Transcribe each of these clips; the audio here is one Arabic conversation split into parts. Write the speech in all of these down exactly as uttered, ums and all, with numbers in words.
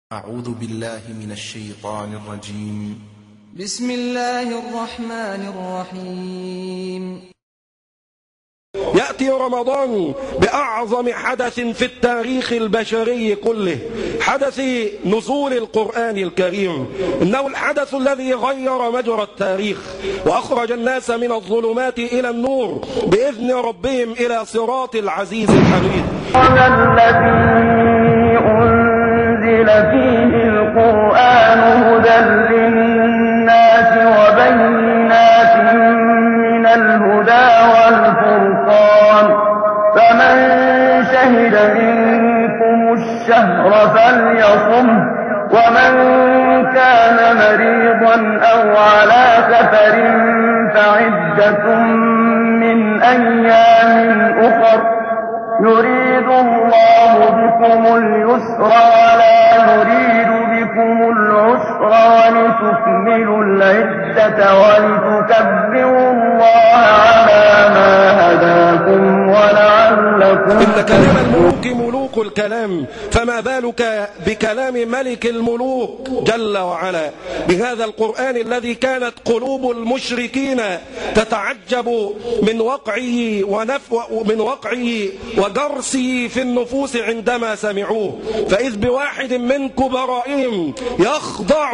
أعوذ بالله من الشيطان الرجيم. بسم الله الرحمن الرحيم. يأتي رمضان بأعظم حدث في التاريخ البشري كله، حدث نزول القرآن الكريم. إنه الحدث الذي غير مجرى التاريخ وأخرج الناس من الظلمات إلى النور بإذن ربهم إلى صراط العزيز الحميد. الذي أنزل فيه القرآن هدى للناس وبينات من الهدى والفرقان، فمن شهد منكم الشهر فليصمه، ومن كان مريضا أو على سفر فعدة من أيام أخر، يريد الله بكم اليسر ولا يريد بكم العسر ولتكملوا العدة ولتكبروا الله على ما هداكم ولعلكم إن كلام الملوك ملوك الكلام، فما بالك بكلام ملك الملوك جل وعلا، بهذا القرآن الذي كانت قلوب المشركين تتعجب من وقعه ونفو من وقعه ودرسه في النفوس عندما سمعوه، فإذ بواحد من كبرائهم يخضع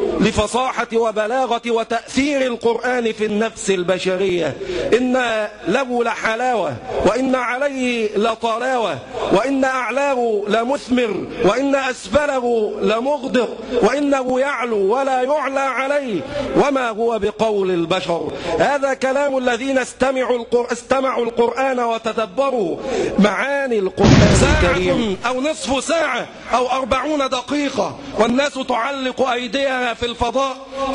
لفصاحة وبلاغة وتأثير القرآن في النفس البشرية. إن له لحلاوة، وإن عليه لطلاوة، وإن أعلاه لمثمر، وإن أسفله لمغدق، وإنه يعلو ولا يعلى عليه، وما هو بقول البشر. هذا كلام الذين استمعوا استمعوا القرآن وتدبروا معاني القرآن الكريم. أو نصف ساعة أو أربعون دقيقة والناس تعلق أيديها في الفضاء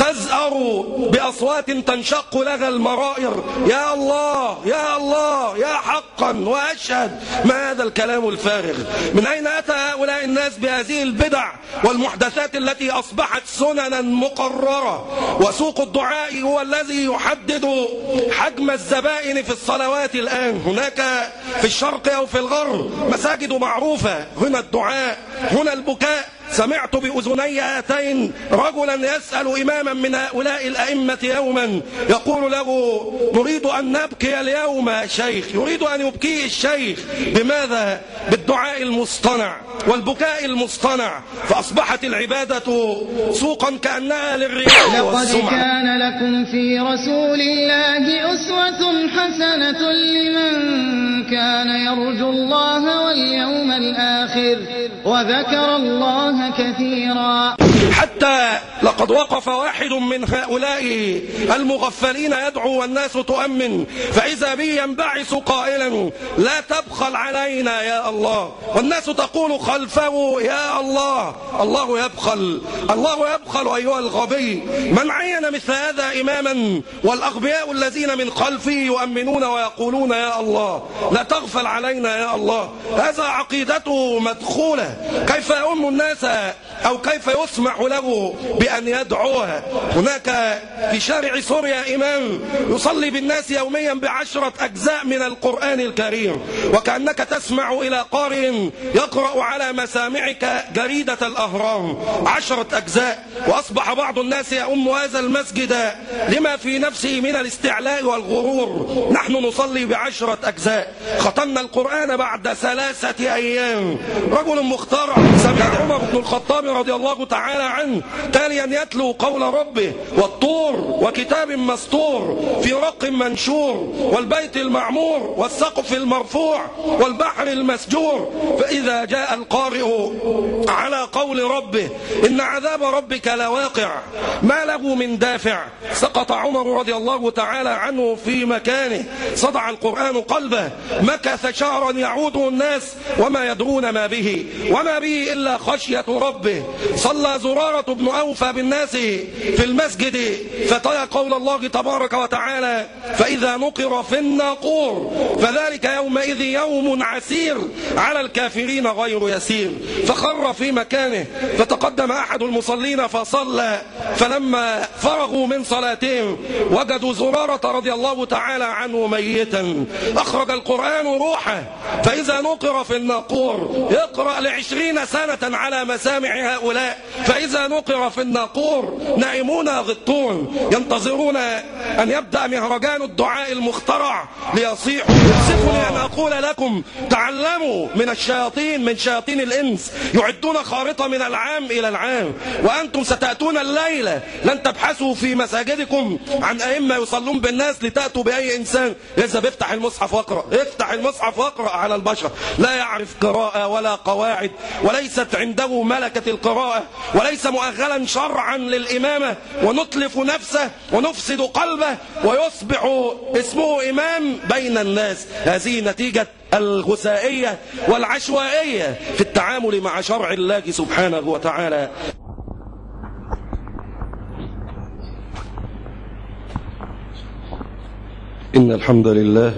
تزأر بأصوات تنشق لها المرائر: يا الله يا الله يا حقا وأشهد. ما هذا الكلام الفارغ؟ من أين أتى هؤلاء الناس بهذه البدع والمحدثات التي أصبحت سننا مقررة؟ وسوق الدعاء هو الذي يحدد حجم الزبائن في الصلوات الآن. هناك في الشرق أو في الغرب مساجد معروفة، هنا الدعاء هنا البكاء. سمعت بأذني هاتين رجلا يسأل إماما من هؤلاء الأئمة يوما، يقول له: نريد أن نبكي اليوم يا شيخ. يريد أن يبكي الشيخ بماذا؟ بالدعاء المصطنع والبكاء المصطنع. فأصبحت العبادة سوقا كأنها للرياء والسمعة. لقد كان لكم في رسول الله أسوة حسنة لمن كان يرجو الله واليوم الآخر وذكر الله كثيرا. حتى لقد وقف واحد من هؤلاء المغفلين يدعو والناس تؤمن، فإذا به ينبعث قائلا: لا تبخل علينا يا الله. والناس تقول خلفه: يا الله. الله يبخل، الله يبخل أيها الغبي. من عين مثل هذا إماما؟ والأغبياء الذين من خلفه يؤمنون ويقولون: يا الله لا تغفل علينا يا الله. هذا عقيدته مدخولة. كيف يؤم الناس أو كيف يسمح له بأن يدعوها؟ هناك في شارع سوريا إمام يصلي بالناس يوميا بعشرة أجزاء من القرآن الكريم، وكأنك تسمع إلى قارئ يقرأ على مسامعك جريدة الأهرام. عشرة أجزاء. وأصبح بعض الناس يؤم هذا المسجد لما في نفسه من الاستعلاء والغرور: نحن نصلي بعشرة أجزاء. ختمنا القرآن بعد ثلاثة أيام. رجل مخترع سمع عمر بن الخطاب رضي الله تعالى عنه تاليا يتلو قول ربه: والطور وكتاب مسطور في رق منشور والبيت المعمور والسقف المرفوع والبحر المسجور. فإذا جاء القارئ على قول ربه: إن عذاب ربك لواقع ما له من دافع، سقط عمر رضي الله تعالى عنه في مكانه. صدع القرآن قلبه، مكث شهرا يعوده الناس وما يدرون ما به، وما به إلا خشية ربه. صلى زرارة بن أوفى بالناس في المسجد فتلا قول الله تبارك وتعالى: فإذا نقر في الناقور فذلك يومئذ يوم عسير على الكافرين غير يسير. فخر في مكان مكانه. فتقدم أحد المصلين فصلى، فلما فرغوا من صلاتهم وجدوا زرارة رضي الله تعالى عنه ميتا. أخرج القرآن روحه، فإذا نقر في الناقور يقرأ لعشرين سنة على مسامع هؤلاء، فإذا نقر في الناقور نائمون غطون ينتظرون أن يبدأ مهرجان الدعاء المخترع ليصيحوا. يؤسفني أن أقول لكم تعلموا من الشياطين، من شياطين الإنس، يعدون خارطة من العام إلى العام، وأنتم ستأتون الليلة لن تبحثوا في مساجدكم عن أئمة يصلون بالناس لتأتوا بأي إنسان يذهب افتح المصحف واقرأ، افتح المصحف واقرأ على البشر. لا يعرف قراءة ولا قواعد، وليست عنده ملكة القراءة، وليس مؤهلا شرعا للإمامة، ونتلف نفسه ونفسد قلبه ويصبح اسمه إمام بين الناس. هذه نتيجة الغثائية والعشوائية في التعامل مع شرع الله سبحانه وتعالى. إن الحمد لله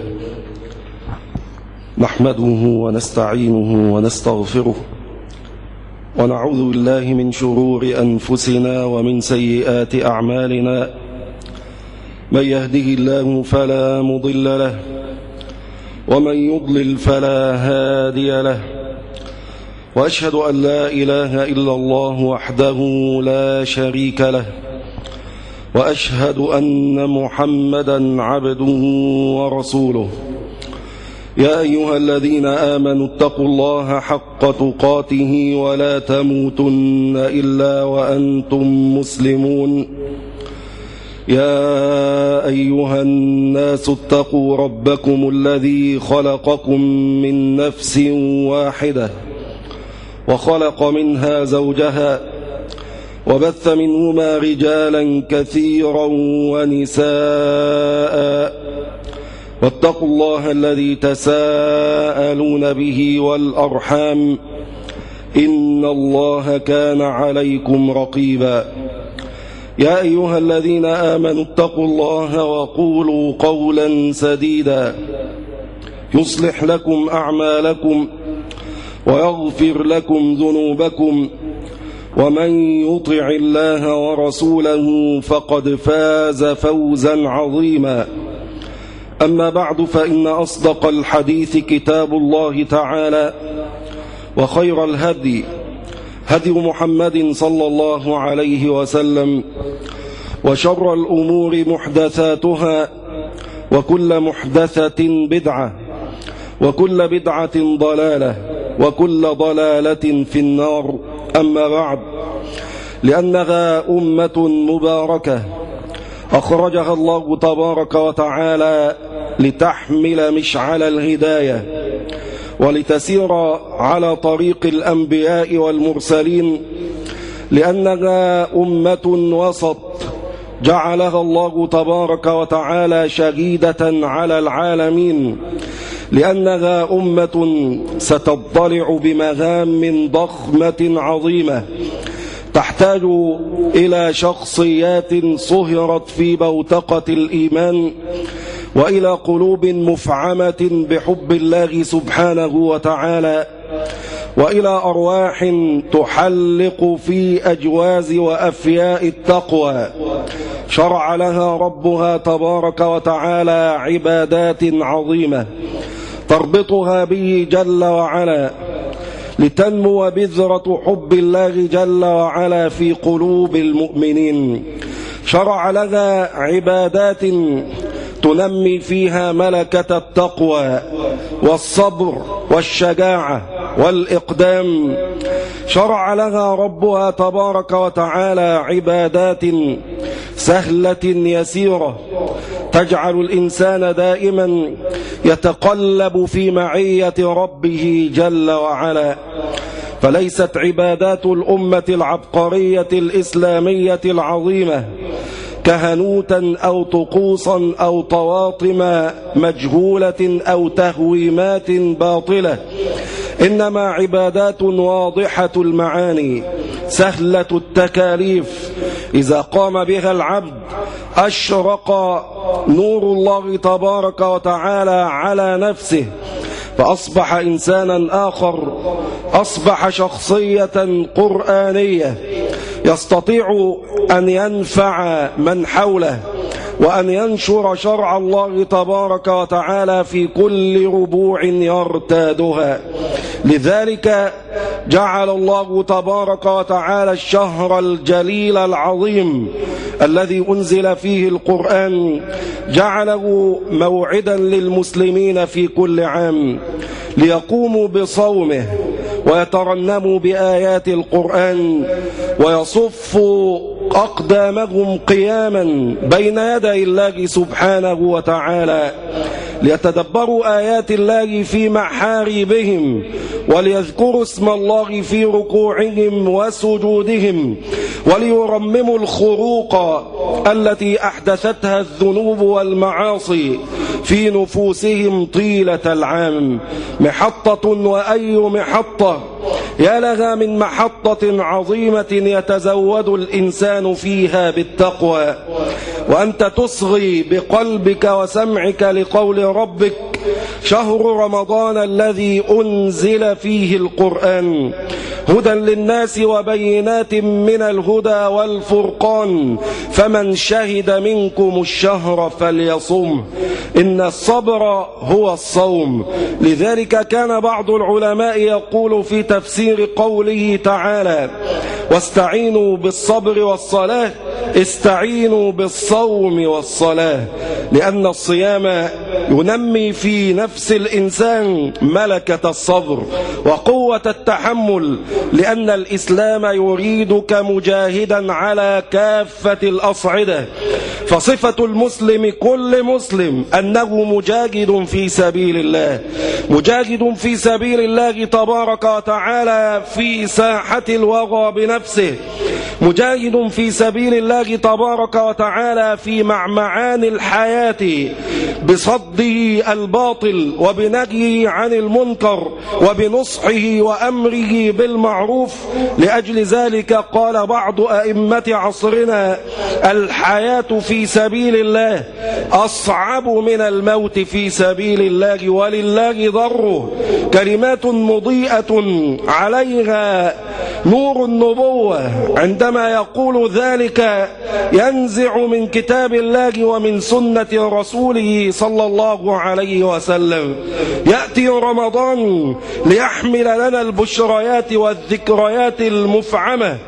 نحمده ونستعينه ونستغفره، ونعوذ بالله من شرور أنفسنا ومن سيئات أعمالنا. من يهده الله فلا مضل له، ومن يضلل فلا هادي له، وأشهد أن لا إله إلا الله وحده لا شريك له، وأشهد أن محمدا عبده ورسوله. يا أيها الذين آمنوا اتقوا الله حق تقاته ولا تموتن إلا وأنتم مسلمون. يا أيها الناس اتقوا ربكم الذي خلقكم من نفس واحدة، وخلق منها زوجها، وبث منهما رجالا كثيرا ونساء، واتقوا الله الذي تساءلون به والأرحام، إن الله كان عليكم رقيبا. يا أيها الذين آمنوا اتقوا الله وقولوا قولا سديدا يصلح لكم أعمالكم ويغفر لكم ذنوبكم، ومن يطع الله ورسوله فقد فاز فوزا عظيما. أما بعد، فإن أصدق الحديث كتاب الله تعالى، وخير الهدي هدي محمد صلى الله عليه وسلم، وشر الأمور محدثاتها، وكل محدثة بدعة، وكل بدعة ضلالة، وكل ضلالة في النار. أما بعد، لأنها أمة مباركة أخرجها الله تبارك وتعالى لتحمل مشعل الهداية، ولتسير على طريق الأنبياء والمرسلين، لأنها أمة وسط جعلها الله تبارك وتعالى شهيدة على العالمين، لأنها أمة ستضطلع بمهام ضخمة عظيمة تحتاج إلى شخصيات صهرت في بوتقة الإيمان، وإلى قلوب مفعمة بحب الله سبحانه وتعالى، وإلى أرواح تحلق في أجواز وأفياء التقوى. شرع لها ربها تبارك وتعالى عبادات عظيمة تربطها به جل وعلا، لتنمو بذرة حب الله جل وعلا في قلوب المؤمنين. شرع لها عبادات تنمي فيها ملكة التقوى والصبر والشجاعة والإقدام. شرع لها ربها تبارك وتعالى عبادات سهلة يسيرة تجعل الإنسان دائما يتقلب في معية ربه جل وعلا. فليست عبادات الأمة العبقرية الإسلامية العظيمة كهنوتا أو طقوسا أو طواطم مجهولة أو تهويمات باطلة، إنما عبادات واضحة المعاني سهلة التكاليف، إذا قام بها العبد أشرق نور الله تبارك وتعالى على نفسه، فأصبح إنسانا آخر، أصبح شخصية قرآنية يستطيع أن ينفع من حوله وأن ينشر شرع الله تبارك وتعالى في كل ربوع يرتادها. لذلك جعل الله تبارك وتعالى الشهر الجليل العظيم الذي أنزل فيه القرآن جعله موعدا للمسلمين في كل عام ليقوموا بصومه ويترنموا بآيات القرآن ويصفوا أقدامهم قياما بين يدي الله سبحانه وتعالى ليتدبروا آيات الله في محاريبهم وليذكروا اسم الله في ركوعهم وسجودهم وليرمموا الخروق التي أحدثتها الذنوب والمعاصي في نفوسهم طيلة العام. محطة وأي محطة، يا لها من محطة عظيمة يتزود الإنسان فيها بالتقوى، وأنت تصغي بقلبك وسمعك لقول ربك: شهر رمضان الذي أنزل فيه القرآن هدى للناس وبينات من الهدى والفرقان فمن شهد منكم الشهر فليصم إن الصبر هو الصوم. لذلك كان بعض العلماء يقول في تفسير قوله تعالى: واستعينوا بالصبر والصلاة، استعينوا بالصوم والصلاة، لأن الصيام ينمي في نفس الإنسان ملكة الصبر وقوة التحمل، لأن الإسلام يريدك مجاهدا على كافة الأصعدة. فصفة المسلم كل مسلم أنه مجاهد في سبيل الله، مجاهد في سبيل الله تبارك وتعالى في ساحة الوغى بنفسه، مجاهد في سبيل الله تبارك وتعالى في معمعان الحياة بصده الباطل وبنهيه عن المنكر وبنصحه وأمره بالمعروف. لأجل ذلك قال بعض أئمة عصرنا: الحياة في سبيل الله أصعب من الموت في سبيل الله ولله ضره. كلمات مضيئة عليها نور النبوة، عندما يقول ذلك ينزع من كتاب الله ومن سنة رسوله صلى الله عليه وسلم. يأتي رمضان ليحمل لنا البشريات والذكريات المفعمة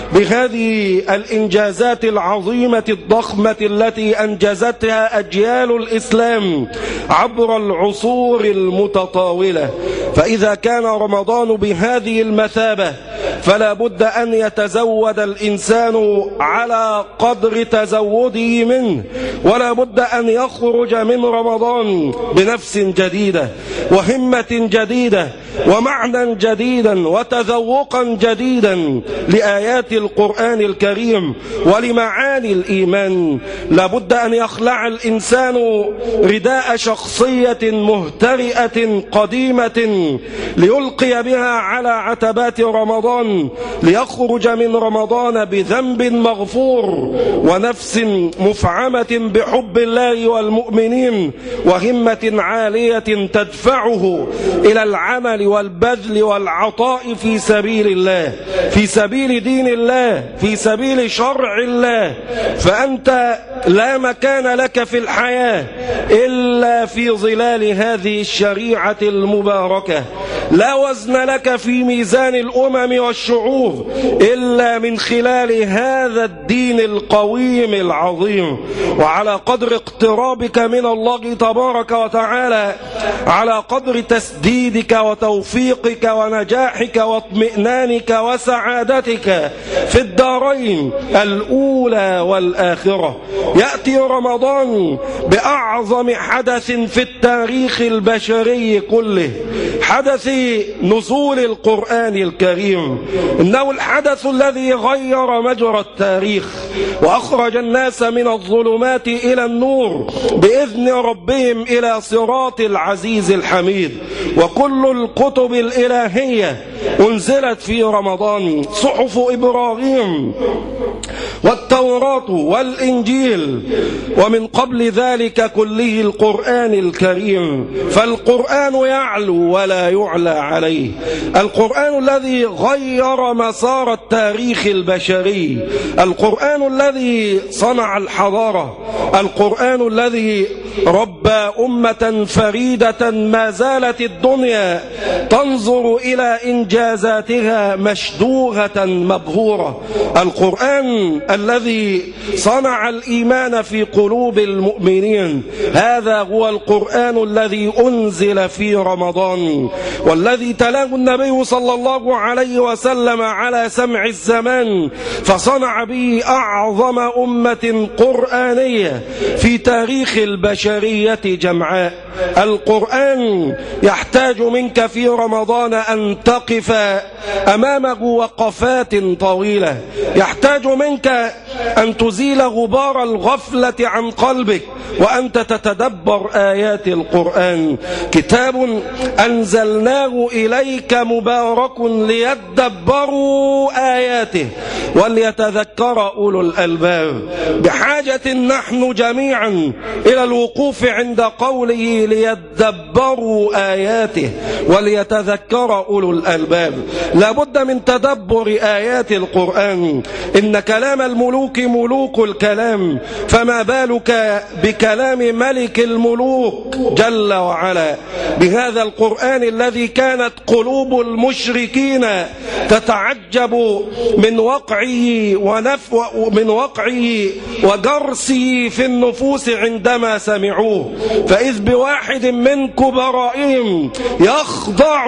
بهذه الإنجازات العظيمة الضخمة التي أنجزتها أجيال الإسلام عبر العصور المتطاولة. فإذا كان رمضان بهذه المثابة فلا بد أن يتزود الإنسان على قدر تزوده منه، ولا بد أن يخرج من رمضان بنفس جديدة وهمة جديدة ومعنى جديدا وتذوقا جديدا لآيات القرآن الكريم ولمعاني الإيمان. لا بد أن يخلع الإنسان رداء شخصية مهترئة قديمة ليلقي بها على عتبات رمضان، ليخرج من رمضان بذنب مغفور ونفس مفعمة بحب الله والمؤمنين وهمة عالية تدفعه إلى العمل والبذل والعطاء في سبيل الله، في سبيل دين الله، في سبيل شرع الله. فأنت لا مكان لك في الحياة إلا في ظلال هذه الشريعة المباركة، لا وزن لك في ميزان الأمم والشعوب إلا من خلال هذا الدين القويم العظيم. وعلى قدر اقترابك من الله تبارك وتعالى، على قدر تسديدك وتوفيقك ونجاحك واطمئنانك وسعادتك في الدارين الأولى والآخرة، يأتي رمضان بأعظم حدث في التاريخ البشري كله، حدث نزول القرآن الكريم. إنه الحدث الذي غير مجرى التاريخ وأخرج الناس من الظلمات إلى النور بإذن ربهم إلى صراط العزيز الحميد. وكل الكتب الإلهية أنزلت في رمضان، صحف إبراهيم والتوراة والإنجيل، ومن قبل ذلك كله القرآن الكريم. فالقرآن يعلو ولا يعلى عليه، القرآن الذي غير مسار التاريخ البشري، القرآن الذي صنع الحضارة، القرآن الذي ربى أمة فريدة ما زالت الدنيا تنظر إلى إنجازاتها مشدوهة مبهورة، القرآن الذي صنع الإيمان في قلوب المؤمنين. هذا هو القرآن الذي أنزل في رمضان، والذي تلاه النبي صلى الله عليه وسلم على سمع الزمان، فصنع به أعظم أمة قرآنية في تاريخ البشرية جمعاء. القرآن يحتاج منك في رمضان أن تقف أمامه وقفات طويلة، يحتاج منك أن تزيل غبار الغفلة عن قلبك وأنت تتدبر آيات القرآن. كتاب أنزلناه إليك مبارك ليدبروا آياته وليتذكر أولو الألباب. بحاجة نحن جميعا إلى الوقوف عند قوله ليدبروا آياته وليتذكر أولو الألباب. لابد من تدبر آيات القرآن. إن كلام الملوك ملوك الكلام، فما بالك بكلام ملك الملوك جل وعلا. بهذا القرآن الذي كانت قلوب المشركين تتعجب من وقعه ونفو من وقعه وجرسه في النفوس عندما سمعوه، فإذ بواحد من كبرائهم يخضع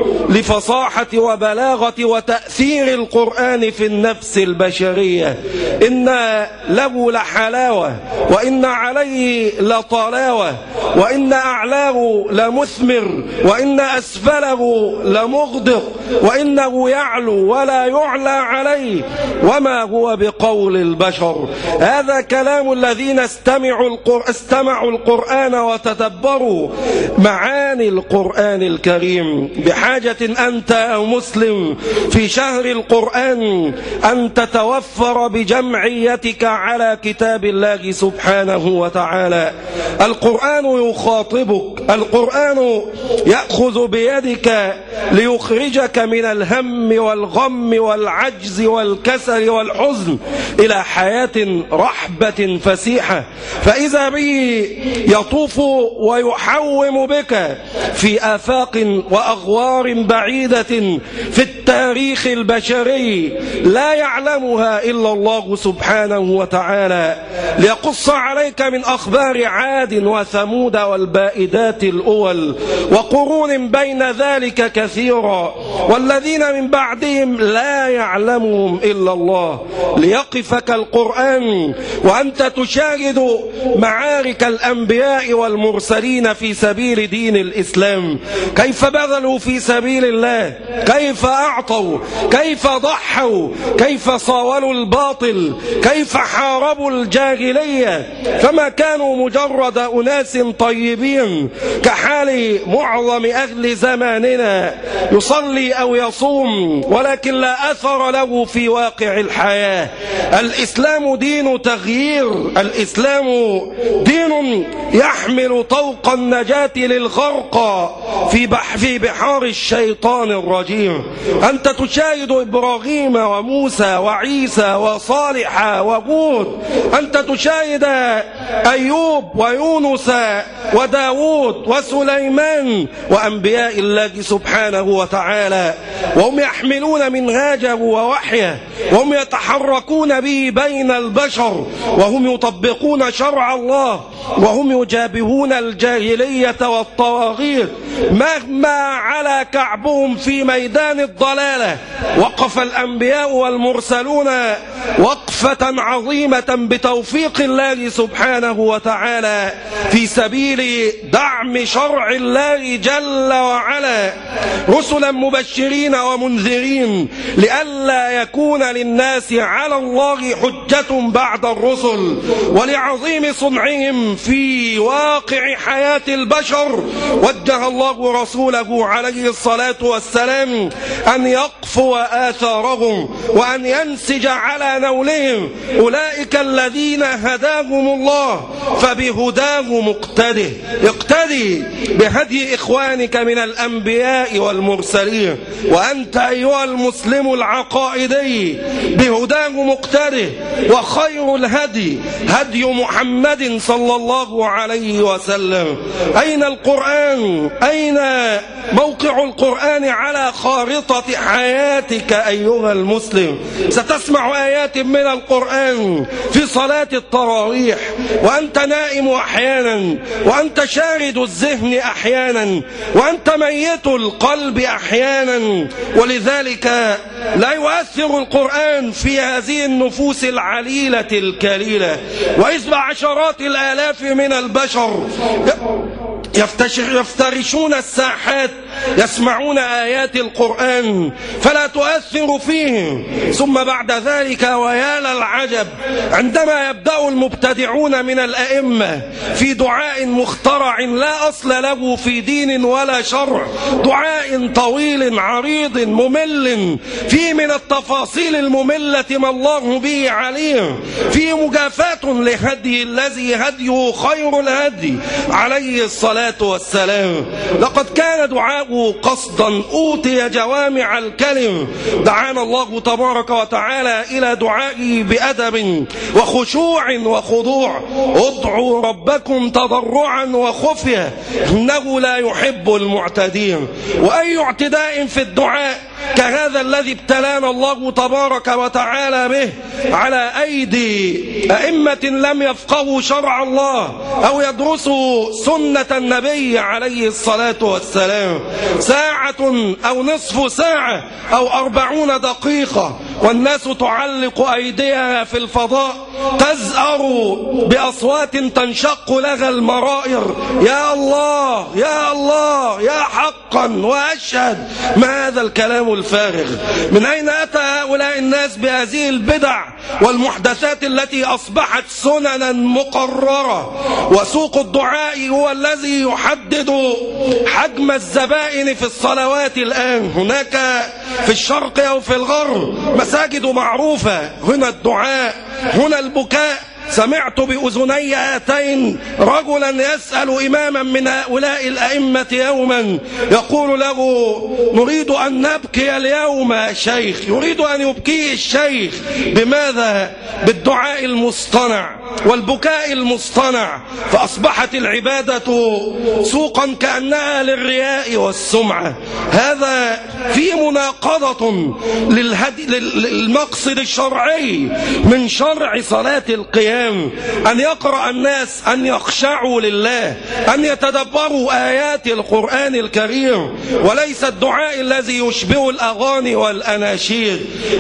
لفصاحة وبلاغة وتأثير القرآن في النفس البشرية. إن له لحلاوة، وإن عليه لطلاوة، وإن أعلاه لمثمر، وإن أسفله لمغدق، وإنه يعلو ولا يعلى عليه، وما هو بقول البشر. هذا كلام الذين استمعوا القرآن, استمعوا القرآن وتدبروا معاني القرآن الكريم. بحاجة أنت يا مسلم في شهر القرآن أن تتوفر بجمعيتك على كتاب الله سبحانه وتعالى. القرآن يخاطبك، القرآن يأخذ بيدك ليخرجك من الهم والغم والعجز والكسل والحزن إلى حياة رحبة فسيحة، فإذا به يطوف ويحوم بك في آفاق وأغوار بعيدة في التاريخ البشري لا يعلمها إلا الله سبحانه وتعالى، ليقص عليك من أخبار عاد وثمود والبائدات الأول وقرون بين ذلك كثيرا، والذين من بعدهم لا يعلمهم إلا الله. ليقفك القرآن وأنت تشاهد معارك الأنبياء والمرسلين في سبيل دين الإسلام، كيف بذلوا في سبيل الله، كيف أعطوا، كيف ضحوا، كيف صاولوا الباطل، كيف حاربوا الجاهلية. فما كانوا مجرد أناس طيبين كحال معظم أهل زماننا يصلي أو يصوم ولكن لا أثر له في واقع الحياة. الإسلام دين تغيير، الإسلام دين يحمل طوق النجاة للغرق في في بحار الشيطان الرجيم. أنت تشاهد إبراهيم وموسى وعيسى وصالح وهود، أنت تشاهد أيوب ويونس وداود وسليمان وأنبياء الله سبحانه وتعالى، وهم يحملون منهاجه ووحيه، وهم يتحركون به بين البشر، وهم يطبقون شرع الله، وهم يجابهون الجاهلية والطواغيت. مهما على كعبهم في ميدان الضلالة وقف الأنبياء والمرسلون وقفة عظيمة بتوفيق الله سبحانه سبحانه وتعالى في سبيل دعم شرع الله جل وعلا رسلا مبشرين ومنذرين لئلا يكون للناس على الله حجة بعد الرسل، ولعظيم صنعهم في واقع حياة البشر وجه الله رسوله عليه الصلاة والسلام أن يقفو آثارهم وأن ينسج على نولهم. أولئك الذين هداهم الله فبهداه مقتده. اقتدي بهدي إخوانك من الأنبياء والمرسلين، وأنت أيها المسلم العقائدي بهداه مقتده. وخير الهدي هدي محمد صلى الله عليه وسلم. أين القرآن؟ أين موقع القرآن على خارطة حياتك أيها المسلم؟ ستسمع آيات من القرآن في صلاة التراويح وأنت نائم أحيانا، وأنت شارد الذهن أحيانا، وأنت ميت القلب أحيانا. ولذلك لا يؤثر القرآن في هذه النفوس العليلة الكليلة، وإذ عشرات الآلاف من البشر يفترشون الساحات يسمعون آيات القرآن فلا تؤثر فيهم. ثم بعد ذلك ويا للعجب عندما يبدأ المبتدعون من الأئمة في دعاء مخترع لا أصل له في دين ولا شرع، دعاء طويل عريض ممل فيه من التفاصيل المملة ما الله به عليم، فيه مجافاة لهدي الذي هديه خير الهدي عليه الصلاة والسلام. لقد كان دعاءه قصدا أوتي جوامع الكلم. دعانا الله تبارك وتعالى إلى دعائه بأدب وخشوع وخضوع. ادعوا ربكم تضرعا وخفية إنه لا يحب المعتدين. وأي اعتداء في الدعاء كهذا الذي ابتلانا الله تبارك وتعالى به على أيدي أئمة لم يفقهوا شرع الله أو يدرسوا سنة النبي عليه الصلاة والسلام. ساعة أو نصف ساعة أو أربعون دقيقة والناس تعلق أيديها في الفضاء تزأر بأصوات تنشق لها المرائر. يا الله يا الله يا حقا وأشهد. ما هذا الكلام الفارغ؟ من أين أتى هؤلاء الناس بهذه البدع والمحدثات التي أصبحت سننا مقررة؟ وسوق الدعاء هو الذي يحدد حجم الزبائن في الصلوات الآن. هناك في الشرق أو في الغرب مساجد معروفة، هنا الدعاء هنا البكاء. سمعت بأذني هاتين رجلا يسأل إماما من هؤلاء الأئمة يوما يقول له: نريد أن نبكي اليوم يا شيخ. يريد أن يبكيه الشيخ. بماذا؟ بالدعاء المصطنع والبكاء المصطنع. فأصبحت العبادة سوقا كأنها للرياء والسمعة. هذا في مناقضة للهدي للمقصد الشرعي من شرع صلاة القيام، أن يقرأ الناس أن يخشعوا لله، أن يتدبروا آيات القرآن الكريم، وليس الدعاء الذي يشبه الأغاني والأناشيد.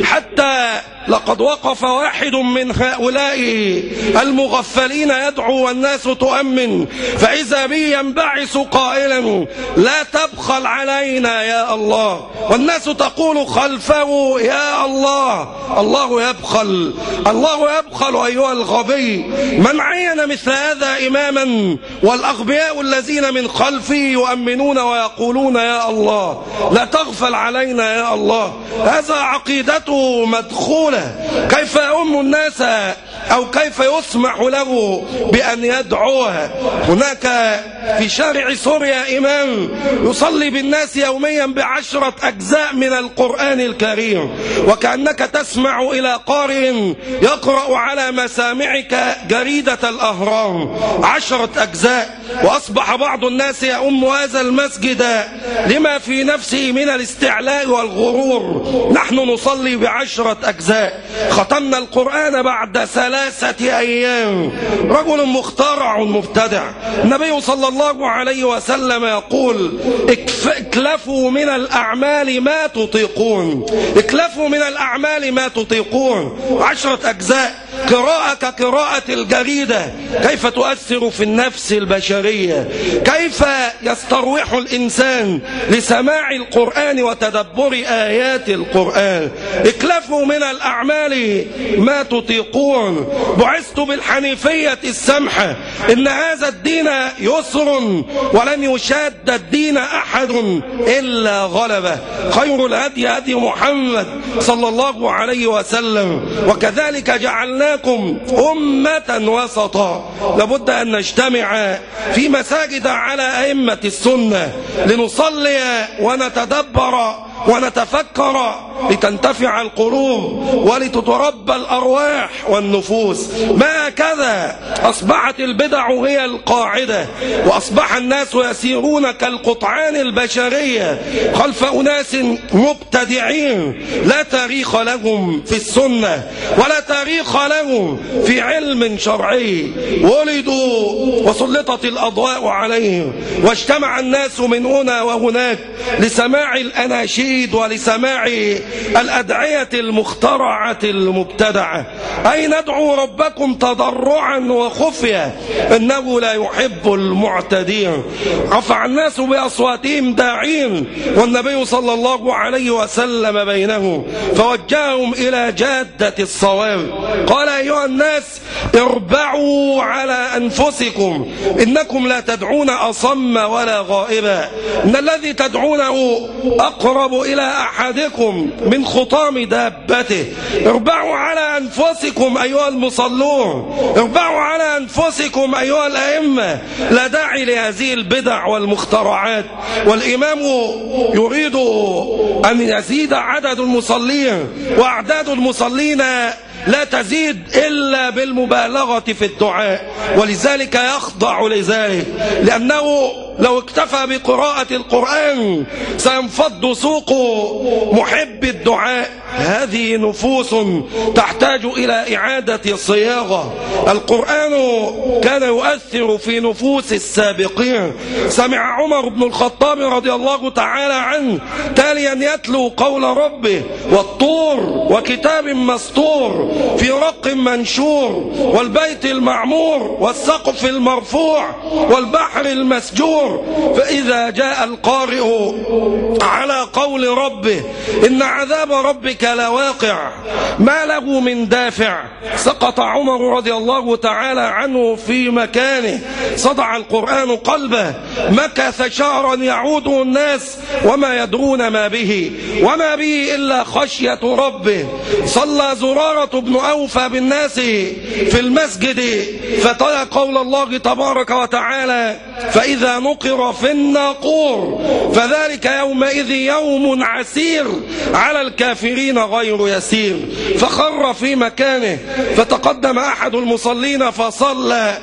حتى لقد وقف واحد من هؤلاء المغفلين يدعو والناس تؤمن، فإذا به ينبعث قائلا: لا تبخل علينا يا الله. والناس تقول خلفه: يا الله. الله يبخل الله يبخل أيها الغبي. من عين مثل هذا إماما والأغبياء الذين من خلفه يؤمنون ويقولون: يا الله لا تغفل علينا يا الله. هذا عقيدته مدخولة. كيف يؤم الناس أو كيف يسمح له بأن يدعوها؟ هناك في شارع سوريا إمام يصلي بالناس يوميا بعشرة أجزاء من القرآن الكريم، وكأنك تسمع إلى قارئ يقرأ على مسامعك جريدة الأهرام عشرة أجزاء. وأصبح بعض الناس يؤم هذا المسجد لما في نفسه من الاستعلاء والغرور. نحن نصلي بعشرة أجزاء. ختمنا القرآن بعد ثلاثة أيام. رجل مخترع مبتدع. النبي صلى الله عليه وسلم يقول: اكلفوا من الأعمال ما تطيقون. اكلفوا من الأعمال ما تطيقون. عشرة أجزاء قراءة كقراءة الجريدة كيف تؤثر في النفس البشرية، كيف يستروح الإنسان لسماع القرآن وتدبر آيات القرآن. اكلفوا من الأعمال ما تطيقون، بعثت بالحنيفية السمحة، إن هذا الدين يسر ولن يشاد الدين أحد إلا غلبه. خير الهدي هدي محمد صلى الله عليه وسلم، وكذلك جعلناكم أمة وسطا. لابد أن نجتمع في مساجد على أئمة السنة لنصلي ونتدبر ونتفكر لتنتفع القلوب ولتتربى الأرواح والنفوس. ما كذا أصبحت البدع هي القاعدة، وأصبح الناس يسيرون كالقطعان البشرية خلف أناس مبتدعين لا تاريخ لهم في السنة ولا تاريخ لهم في علم شرعي. ولدوا وسلطت الأضواء عليهم، واجتمع الناس من هنا وهناك لسماع الأناشيد ولسماع الأدعية المخترعة المبتدعة. أي ندعو ربكم تضرعا وخفية إنه لا يحب المعتدين. رفع الناس بأصواتهم داعين، والنبي صلى الله عليه وسلم بينهم فوجههم إلى جادة الصواب. قال أيها الناس اربعوا على أنفسكم، إنكم لا تدعون أصم ولا غائبا، إن الذي تدعونه أقرب إلى أحدكم من خطام دابته. اربعوا على أنفسكم أيها المصلون، اربعوا على أنفسكم أيها الأئمة. لا داعي لهذه البدع والمخترعات، والإمام يريد أن يزيد عدد المصلين، وأعداد المصلين لا تزيد إلا بالمبالغة في الدعاء، ولذلك يخضع لذلك، لأنه لو اكتفى بقراءة القرآن سينفض سوق محب الدعاء. هذه نفوس تحتاج إلى إعادة صياغة. القرآن كان يؤثر في نفوس السابقين. سمع عمر بن الخطاب رضي الله تعالى عنه تاليا يتلو قول ربه والطور وكتاب مسطور في رق منشور والبيت المعمور والسقف المرفوع والبحر المسجور، فإذا جاء القارئ على قول ربه إن عذاب ربك لواقع ما له من دافع، سقط عمر رضي الله تعالى عنه في مكانه. صدع القرآن قلبه، مكث شهرا يعوده الناس وما يدرون ما به، وما به إلا خشية ربه. صلى زرارة بن أوفى بالناس في المسجد فتلا قول الله تبارك وتعالى فإذا نقر في الناقور فذلك يومئذ يوم عسير على الكافرين غير يسير. فخر في مكانه، فتقدم أحد المصلين فصلى،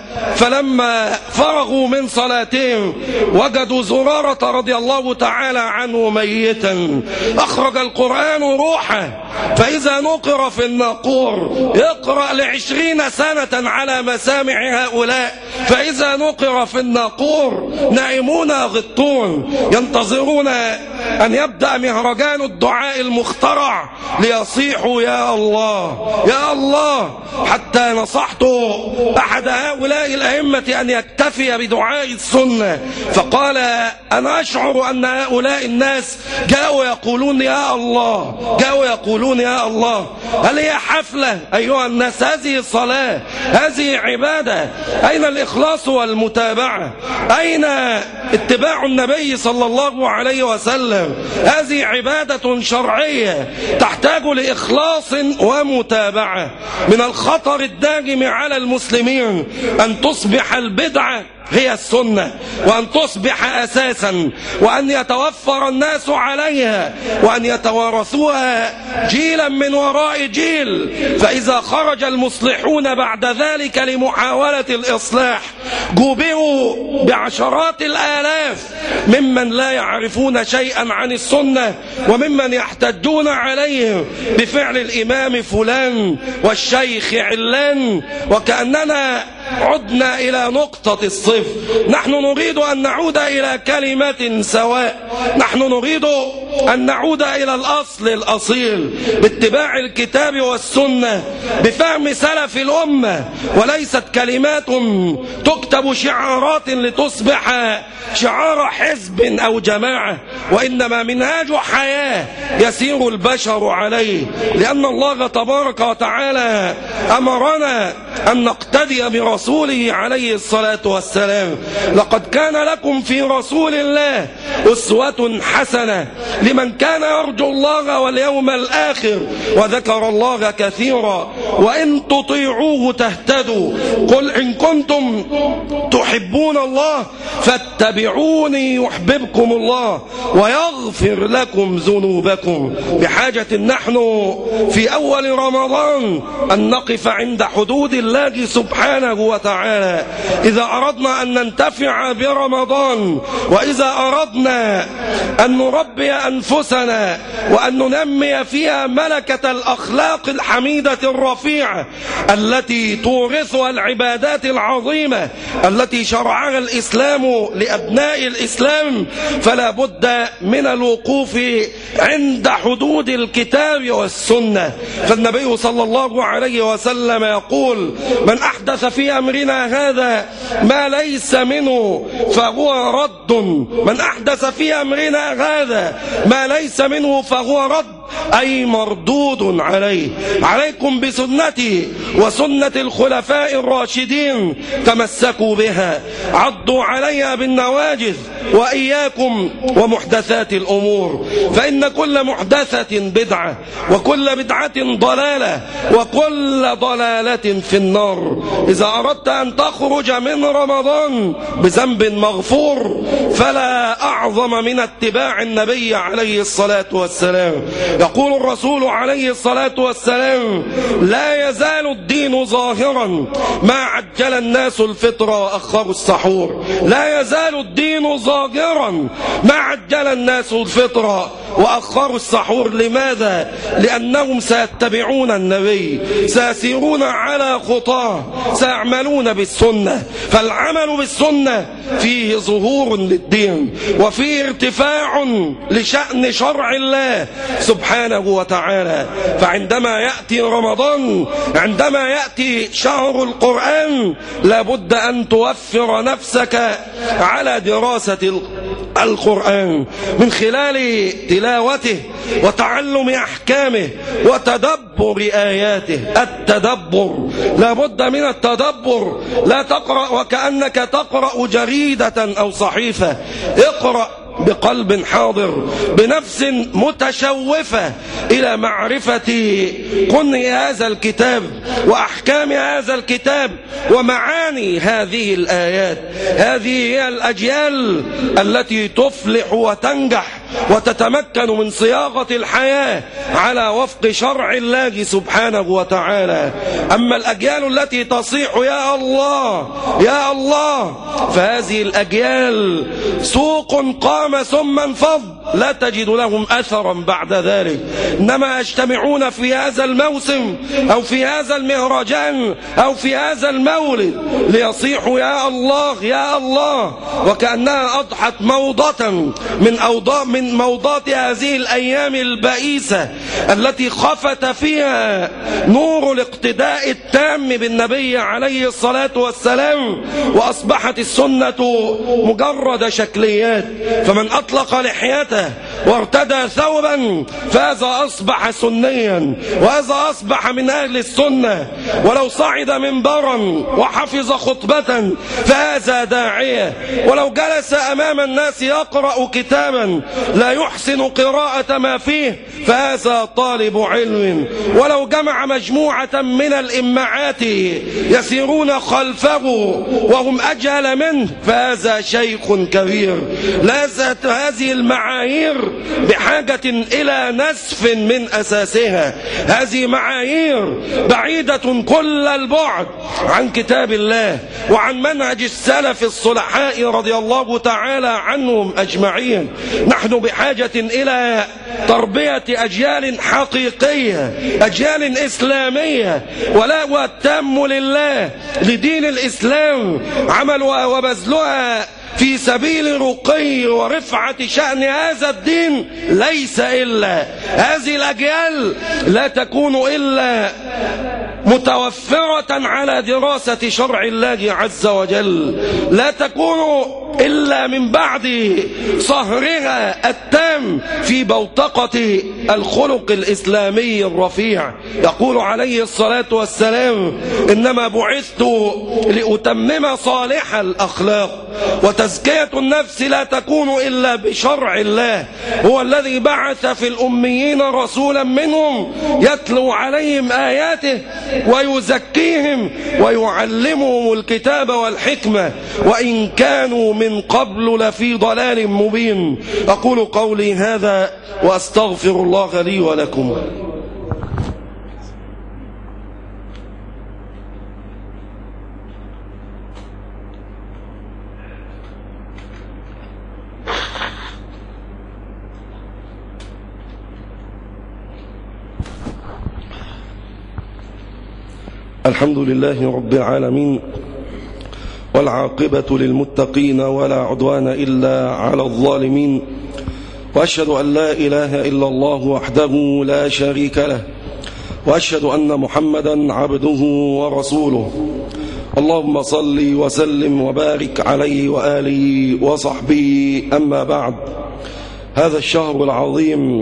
فلما فرغوا من صلاتهم وجدوا زرارة رضي الله تعالى عنه ميتا. أخرج القرآن روحه، فإذا نقر في الناقور يقرأ لعشرين سنة على مسامع هؤلاء، فإذا نقر في الناقور نائمون غطون ينتظرون أن يبدأ مهرجان الدعاء المخترع ليصيحوا يا الله يا الله. حتى نصحت أحد هؤلاء الأئمة أن يكتفي بدعاء السنة، فقال أنا أشعر أن هؤلاء الناس جاءوا يقولون يا الله، جاءوا يقولون يا الله. هل هي حفلة أيها الناس؟ هذه صلاة، هذه عبادة. أين الإخلاص والمتابعة؟ أين اتباع النبي صلى الله عليه وسلم؟ هذه عبادة شرعية تحتاج لإخلاص ومتابعة. من الخطر الداجم على المسلمين أن تصبح البدعة هي السنة، وأن تصبح أساسا، وأن يتوفر الناس عليها، وأن يتوارثوها جيلا من وراء جيل. فإذا خرج المصلحون بعد ذلك لمحاولة الإصلاح جوبئوا بعشرات الآلاف ممن لا يعرفون شيئا عن السنة، وممن يحتجون عليهم بفعل الإمام فلان والشيخ علان، وكأننا عدنا إلى نقطة الصفر. نحن نريد أن نعود إلى كلمة سواء، نحن نريد أن نعود إلى الأصل الأصيل باتباع الكتاب والسنة بفهم سلف الأمة، وليست كلمات تكتب شعارات لتصبح شعار حزب أو جماعة، وإنما منهاج حياة يسير البشر عليه، لأن الله تبارك وتعالى أمرنا أن نقتدي برسوله عليه الصلاة والسلام. لقد كان لكم في رسول الله أسوة حسنة لمن كان يرجو الله واليوم الآخر وذكر الله كثيرا وإن تطيعوه تهتدوا. قل إن كنتم تحبون الله فاتبعوني يحببكم الله ويغفر لكم ذنوبكم. بحاجة نحن في أول رمضان أن نقف عند حدود الله سبحانه وتعالى إذا أردنا أن ننتفع برمضان، وإذا أردنا أن نربي أنفسنا وأن ننمي فيها ملكة الأخلاق الحميدة الرفيعة التي تورثها العبادات العظيمة التي شرعها الإسلام لأبناء الإسلام، فلا بد من الوقوف عند حدود الكتاب والسنة. فالنبي صلى الله عليه وسلم يقول: من أحدث في أمرنا هذا ما ليس منه فهو رد، من أحدث في أمرنا هذا ما ليس منه فهو رد، أي مردود عليه. عليكم بسنتي وسنة الخلفاء الراشدين تمسكوا بها، عضوا عليها بالنواجذ، وإياكم ومحدثات الأمور، فإن كل محدثة بدعة وكل بدعة ضلالة وكل ضلالة في النار. إذا أردت أن تخرج من رمضان بذنب مغفور فلا أعظم من اتباع النبي عليه الصلاة والسلام. يقول الرسول عليه الصلاة والسلام: لا يزال الدين ظاهرا ما عجل الناس الفطر وأخروا السحور. لا يزال الدين ظاهرا ما عجل الناس الفطر وأخروا السحور. لماذا؟ لأنهم سيتبعون النبي، سيسيرون على خطاه، سيعملون بالسنة. فالعمل بالسنة فيه ظهور للدين وفيه ارتفاع لشأن شرع الله سبحانه وتعالى. فعندما يأتي رمضان، عندما يأتي شهر القرآن، لابد أن توفر نفسك على دراسة القرآن من خلال تلاوته وتعلم أحكامه وتدبر آياته. التدبر، لابد من التدبر. لا تقرأ وكأنك تقرأ جريدة أو صحيفة، اقرأ بقلب حاضر، بنفس متشوفة إلى معرفة كنه هذا الكتاب وأحكام هذا الكتاب ومعاني هذه الآيات. هذه هي الأجيال التي تفلح وتنجح وتتمكن من صياغة الحياة على وفق شرع الله سبحانه وتعالى. أما الأجيال التي تصيح يا الله يا الله، فهذه الأجيال سوق قام ثم انفض، لا تجد لهم أثرا بعد ذلك. إنما يجتمعون في هذا الموسم أو في هذا المهرجان أو في هذا المولد ليصيحوا يا الله يا الله، وكأنها أضحت موضة من أوضاع من موضات هذه الأيام البئيسة التي خفت فيها نور الاقتداء التام بالنبي عليه الصلاة والسلام، وأصبحت السنة مجرد شكليات. فمن أطلق لحيته وارتدى ثوبا فهذا أصبح سنيا، وهذا أصبح من أهل السنة. ولو صعد منبرا وحفظ خطبة فهذا داعية. ولو جلس أمام الناس يقرأ كتابا لا يحسن قراءة ما فيه فهذا طالب علم. ولو جمع مجموعة من الإمعات يسيرون خلفه وهم أجهل منه فهذا شيخ كبير. لازالت هذه المعايير بحاجة إلى نسف من أساسها. هذه معايير بعيدة كل البعد عن كتاب الله وعن منهج السلف الصلحاء رضي الله تعالى عنهم أجمعين. نحن بحاجة إلى تربية أجيال حقيقية، أجيال إسلامية، ولا تام لله لدين الإسلام، عملها وبذلها في سبيل رقي ورفعة شأن هذا الدين ليس إلا هذه الأجيال لا تكون إلا متوفرة على دراسة شرع الله عز وجل، لا تكون إلا من بعد صهرها التام في بوتقة الخلق الإسلامي الرفيع. يقول عليه الصلاة والسلام: إنما بعثت لأتمم صالح الأخلاق. وتزكية النفس لا تكون إلا بشرع الله، هو الذي بعث في الأميين رسولا منهم يتلو عليهم آياته ويزكيهم ويعلمهم الكتاب والحكمة وإن كانوا من قبل لفي ضلال مبين. أقول قولي هذا وأستغفر الله لي ولكم. الحمد لله رب العالمين، والعاقبة للمتقين ولا عدوان إلا على الظالمين، وأشهد أن لا إله إلا الله وحده لا شريك له، وأشهد أن محمدا عبده ورسوله. اللهم صل وسلم وبارك عليه وآله وصحبه. أما بعد، هذا الشهر العظيم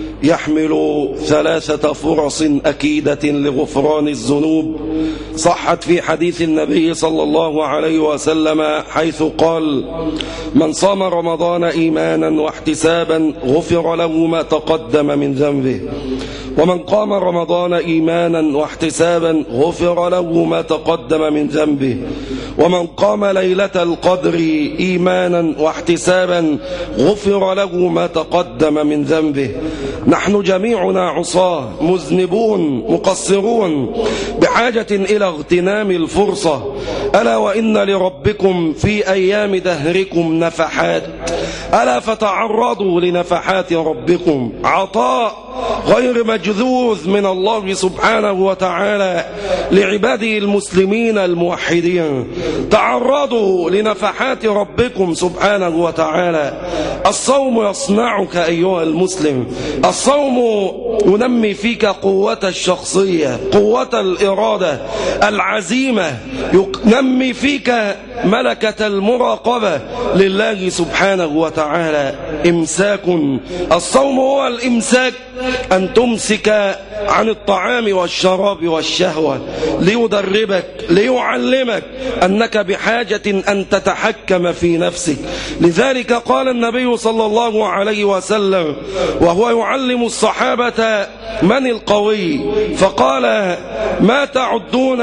يحمل ثلاثة فرص أكيدة لغفران الذنوب صحت في حديث النبي صلى الله عليه وسلم حيث قال: من صام رمضان إيمانا واحتسابا غفر له ما تقدم من ذنبه، ومن قام رمضان إيمانا واحتسابا غفر له ما تقدم من ذنبه، ومن قام ليلة القدر إيمانا واحتسابا غفر له ما تقدم من ذنبه. نحن جميعنا عصاة مذنبون مقصرون بحاجة إلى اغتنام الفرصة. ألا وإن لربكم في أيام دهركم نفحات، ألا فتعرضوا لنفحات ربكم، عطاء غير مجذوذ من الله سبحانه وتعالى لعباده المسلمين الموحدين. تعرضوا لنفحات ربكم سبحانه وتعالى. الصوم يصنعك أيها المسلم، الصوم ينمي فيك قوة الشخصية، قوة الإرادة، العزيمة، ينمي فيك ملكة المراقبة لله سبحانه وتعالى. إمساك، الصوم هو الإمساك، أن تمسك عن الطعام والشراب والشهوة ليدربك ليعلمك أنك بحاجة أن تتحكم في نفسك. لذلك قال النبي صلى الله عليه وسلم وهو يعلم الصحابة من القوي، فقال: ما تعدون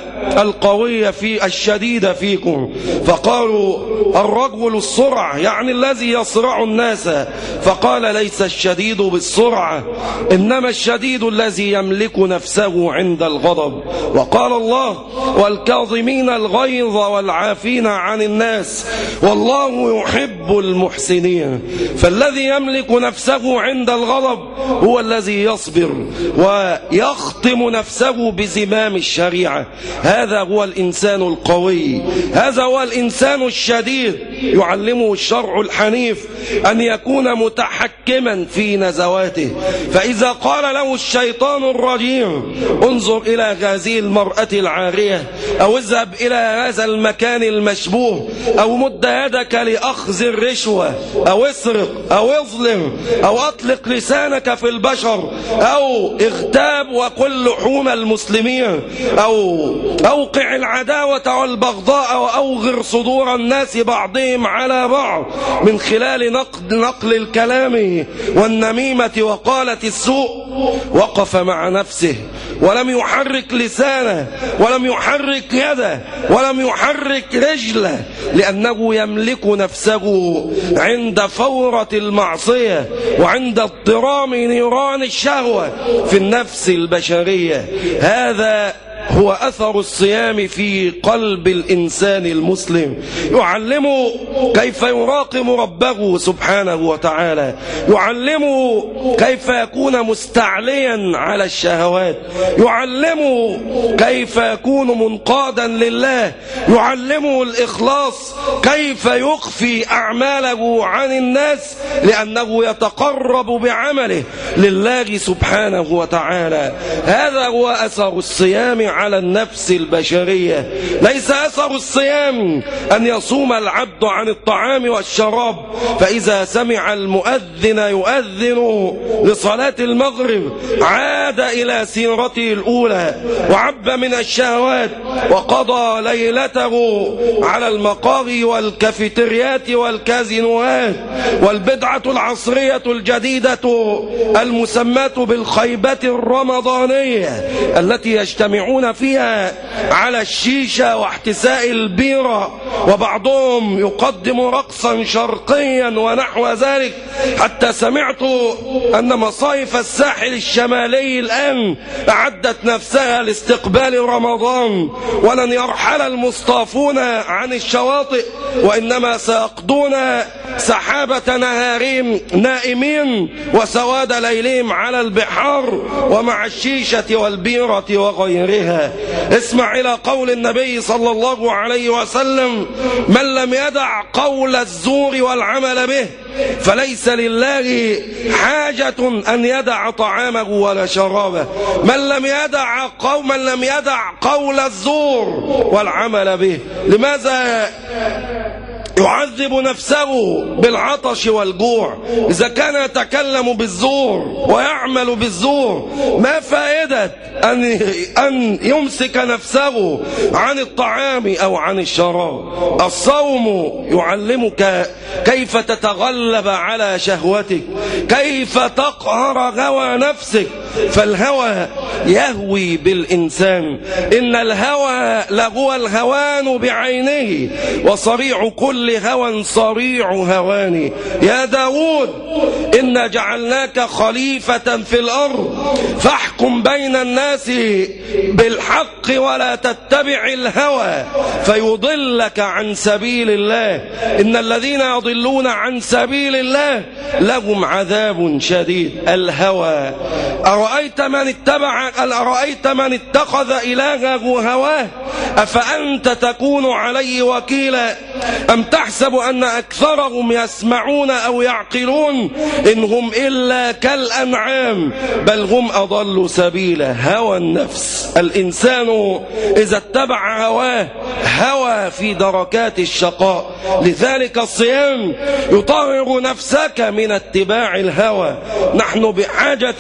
القوي في الشديد فيكم؟ فقالوا: الرجل السرع، يعني الذي يصرع الناس. فقال: ليس الشديد بالسرعة، إنما الشديد الذي يملك نفسه عند الغضب. وقال الله: والكاظمين الغيظ والعافين عن الناس والله يحب المحسنين. فالذي يملك نفسه عند الغضب هو الذي يصبر ويختم نفسه بزمام الشريعة. هذا هو الإنسان القوي، هذا هو الإنسان الشديد. يعلمه الشرع الحنيف أن يكون متحكما في نزواته. فإذا قال له الشيطان الرجيم: انظر إلى هذه المرأة العارية، أو اذهب إلى هذا المكان المشبوه، أو مد يدك لأخذ الرشوة، أو اسرق، أو اظلم، أو أطلق لسانك في البشر، أو اغتاب وكل لحوم المسلمين، أو أوقع العداوة والبغضاء، وأوغر صدور الناس بعضهم على بعض من خلال نقل, نقل الكلام والنميمة وقالة السوء، وقف مع نفسه ولم يحرك لسانه ولم يحرك يده ولم يحرك رجله، لأنه يملك نفسه عند فورة المعصية وعند اضطرام نيران الشهوة في النفس البشرية. هذا هو أثر الصيام في قلب الإنسان المسلم. يعلمه كيف يراقب ربه سبحانه وتعالى، يعلمه كيف يكون مستعدا تعليا على الشهوات، يعلمه كيف يكون منقادا لله، يعلمه الإخلاص، كيف يخفي أعماله عن الناس لأنه يتقرب بعمله لله سبحانه وتعالى. هذا هو أثر الصيام على النفس البشرية. ليس أثر الصيام أن يصوم العبد عن الطعام والشراب فإذا سمع المؤذن يؤذن لصلاة المغرب عاد إلى سيرته الأولى وعب من الشهوات وقضى ليلته على المقاهي والكافيتريات والكازينوات والبدعة العصرية الجديدة المسماة بالخيبة الرمضانية التي يجتمعون فيها على الشيشة واحتساء البيرة، وبعضهم يقدم رقصا شرقيا ونحو ذلك، حتى سمعت أن مصايف الساحل الشمالي الآن أعدت نفسها لاستقبال رمضان، ولن يرحل المصطافون عن الشواطئ وإنما سيقضون سحابة نهارهم نائمين وسواد ليلهم على البحار ومع الشيشة والبيرة وغيرها. اسمع إلى قول النبي صلى الله عليه وسلم: من لم يدع قول الزور والعمل به فليس لله حاجة أن يدع طعامه ولا شرابه. من لم يدع قول من لم يدع قول الزور والعمل به. لماذا يعذب نفسه بالعطش والجوع؟ إذا كان يتكلم بالزور ويعمل بالزور ما فائدة أن أن يمسك نفسه عن الطعام أو عن الشراب؟ الصوم يعلمك كيف تتغلب على شهوتك، كيف تقهر هوى نفسك، فالهوى يهوي بالإنسان. إن الهوى لهو الهوان بعينه، وصريع كل هوى صريع هوان. يا داود إنا جعلناك خليفة في الأرض فاحكم بين الناس بالحق ولا تتبع الهوى فيضلك عن سبيل الله. إن الذين يضلون عن سبيل الله لهم عذاب شديد. الهوى. أرأيت من اتبع أرأيت من اتخذ إلهه هواه أفأنت تكون عليه وكيلا أم تحسب أن أكثرهم يسمعون أو يعقلون إن هم إلا كالأنعام بل هم أضل سبيلا. هوى النفس. الإنسان إذا اتبع هواه هوى في دركات الشقاء. لذلك الصيام يطهر نفسك من اتباع الهوى. نحن بحاجة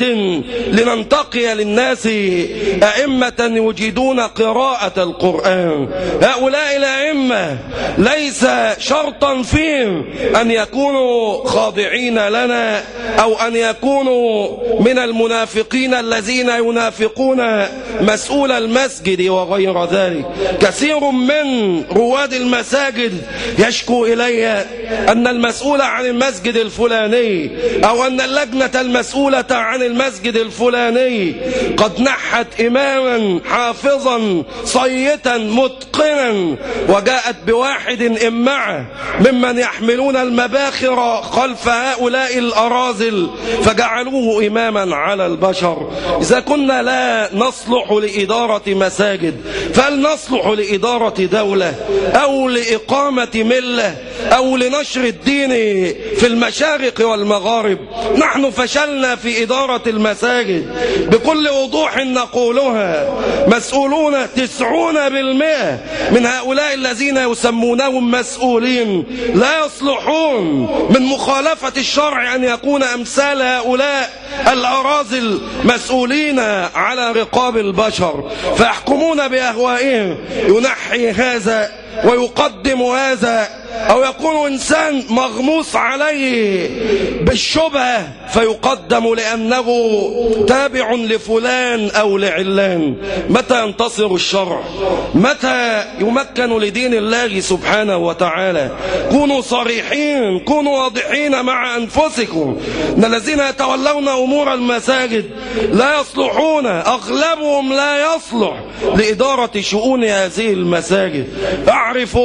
لننتقي للناس أئمة يجيدون قراءة القرآن. هؤلاء الأئمة ليس شرطا فيهم أن يكونوا خاضعين لنا أو أن يكونوا من المنافقين الذين ينافقون مسؤول المسجد وغير ذلك. كثير من رواد المساجد يشكو إلي أن المسؤول عن المسجد الفلاني أو أن اللجنة المسؤولة عن المسجد الفلاني قد نحت إماما حافظا صيتا متقنا وجاءت بواحد إمعة ممن يحملون المباخر خلف هؤلاء الأراذل فجعلوه إماما على البشر. إذا كنا لا نصلح لإدارة مساجد فهل نصلح لإدارة دولة أو لإقامة ملة أو لنشر الدين في المشارق والمغارب؟ نحن فشلنا في إدارة المساجد بكل وضوح نقولها. مسؤولون تسعون بالمئة من هؤلاء الذين يسمونهم مسؤولين لا يصلحون من مخالفة الشرع أن يكون أمثال هؤلاء الأراذل مسؤولين على رقاب البشر فيحكمون بأهوائهم. ينحي هذا ويقدم هذا أو يكون إنسان مغموس عليه بالشبهة فيقدم لأنه تابع لفلان أو لعلان. متى ينتصر الشرع؟ متى يمكن لدين الله سبحانه وتعالى؟ كونوا صريحين، كونوا واضحين مع أنفسكم. إن الذين يتولون أمور المساجد لا يصلحون، أغلبهم لا يصلح لإدارة شؤون هذه المساجد. أعرف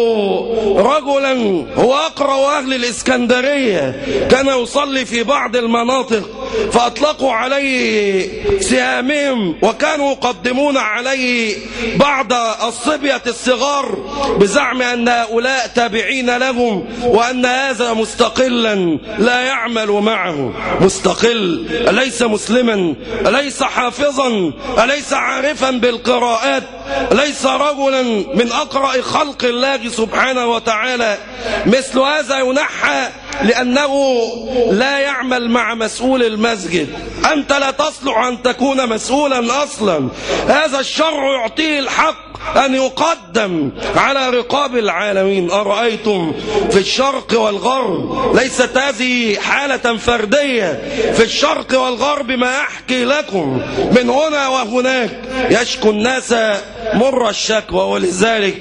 رجلا هو أقرأ أهل الإسكندرية كان يصلي في بعض المناطق فأطلقوا عليه سهامهم وكانوا يقدمون عليه بعض الصبية الصغار بزعم أن هؤلاء تابعين لهم وأن هذا مستقلا لا يعمل معه. مستقل أليس مسلما؟ أليس حافظا؟ أليس عارفا بالقراءات؟ ليس رجلا من أقرأ خلق الله سبحانه وتعالى؟ مثل هذا ينحى لأنه لا يعمل مع مسؤول المسجد. أنت لا تصلح أن تكون مسؤولا أصلا. هذا الشرع يعطيه الحق أن يقدم على رقاب العالمين. أرأيتم في الشرق والغرب، ليست هذه حالة فردية، في الشرق والغرب ما أحكي لكم من هنا وهناك يشكو الناس مر الشكوى، ولذلك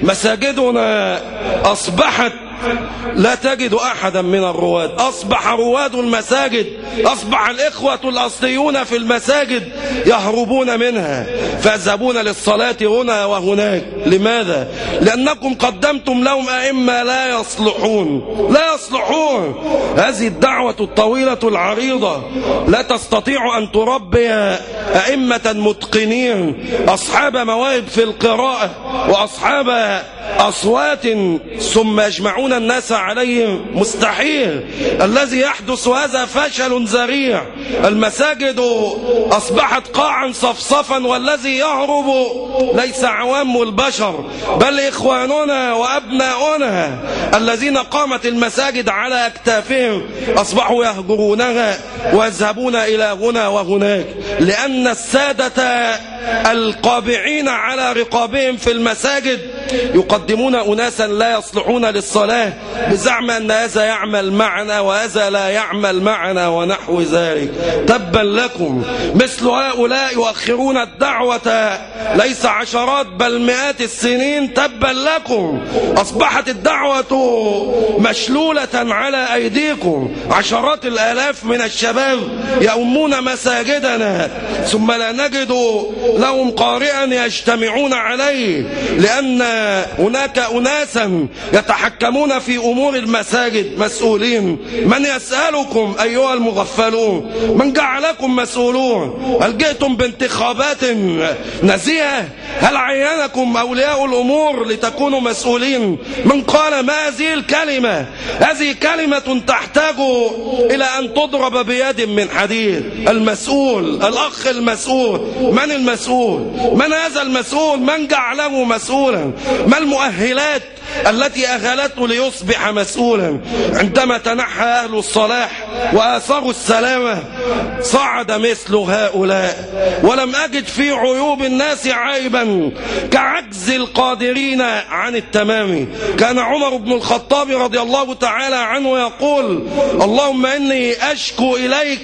مساجدنا أصبحت لا تجد أحدا من الرواد. أصبح رواد المساجد، أصبح الإخوة الأصليون في المساجد يهربون منها فيذهبون للصلاة هنا وهناك. لماذا؟ لأنكم قدمتم لهم أئمة لا يصلحون، لا يصلحون. هذه الدعوة الطويلة العريضة لا تستطيع أن تربي أئمة متقنين أصحاب مواهب في القراءة وأصحاب أصوات ثم يجمعون الناس عليهم. مستحيل. الذي يحدث هذا فشل ذريع. المساجد أصبحت قاعا صفصفا، والذي يهرب ليس عوام البشر بل إخواننا وأبناؤنا الذين قامت المساجد على أكتافهم أصبحوا يهجرونها ويذهبون إلى هنا وهناك، لأن السادة القابعين على رقابهم في المساجد يقدمون أناسا لا يصلحون للصلاة بزعم أن هذا يعمل معنا وهذا لا يعمل معنا ونحو ذلك. تبا لكم. مثل هؤلاء يؤخرون الدعوة ليس عشرات بل مئات السنين. تبا لكم. أصبحت الدعوة مشلولة على أيديكم. عشرات الآلاف من الشباب يؤمون مساجدنا ثم لا نجد لهم قارئا يجتمعون عليه، لأن هناك أناسا يتحكمون في أمور المساجد مسؤولين. من يسألكم أيها المغفلون؟ من جعلكم مسؤولون؟ هل جئتم بانتخابات نزيهة؟ هل عينكم أولياء الأمور لتكونوا مسؤولين؟ من قال ما هذه الكلمة؟ هذه كلمة تحتاج إلى أن تضرب بيد من حديد. المسؤول، الأخ المسؤول. من المسؤول؟ من هذا المسؤول؟ من جعله مسؤولا؟ ما المؤهلات التي أهلته ليصبح مسؤولا؟ عندما تنحى أهل الصلاح وآثروا السلامة صعد مثل هؤلاء. ولم أجد في عيوب الناس عيبا كعجز القادرين عن التمام. كان عمر بن الخطاب رضي الله تعالى عنه يقول: اللهم إني أشكو إليك